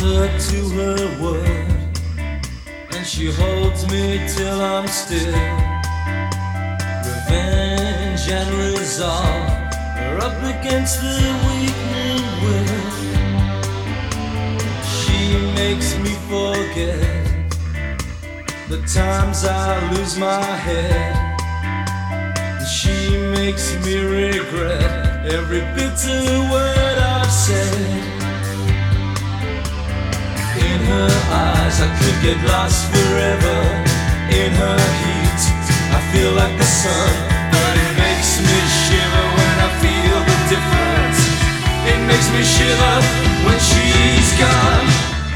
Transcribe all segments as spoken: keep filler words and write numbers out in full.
her to her word, and she holds me till I'm still. Revenge and resolve are up against the weakening will. She makes me forget the times I lose my head. She makes me regret every bitter word I've said. In her eyes I could get lost forever. In her heat I feel like the sun, but it makes me shiver when I feel the difference. It makes me shiver when she's gone.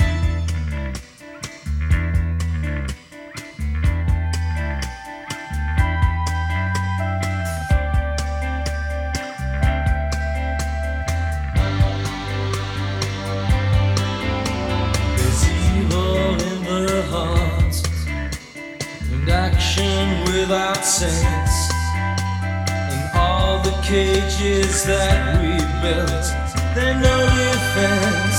Without sense, and all the cages that we built, they're no defense.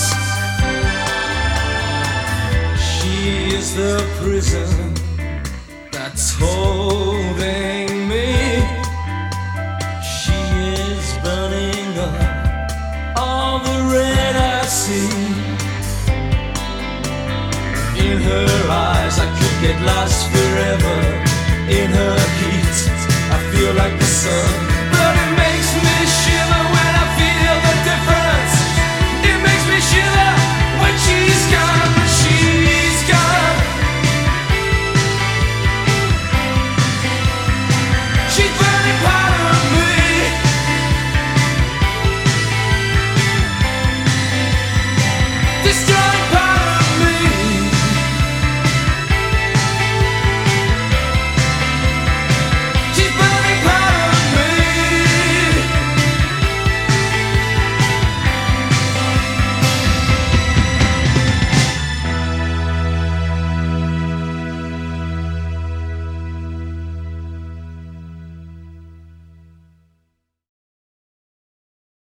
She is the prison that's holding me. She is burning up all the red I see. In her eyes I could get lost forever. In her heat, I feel like the sun.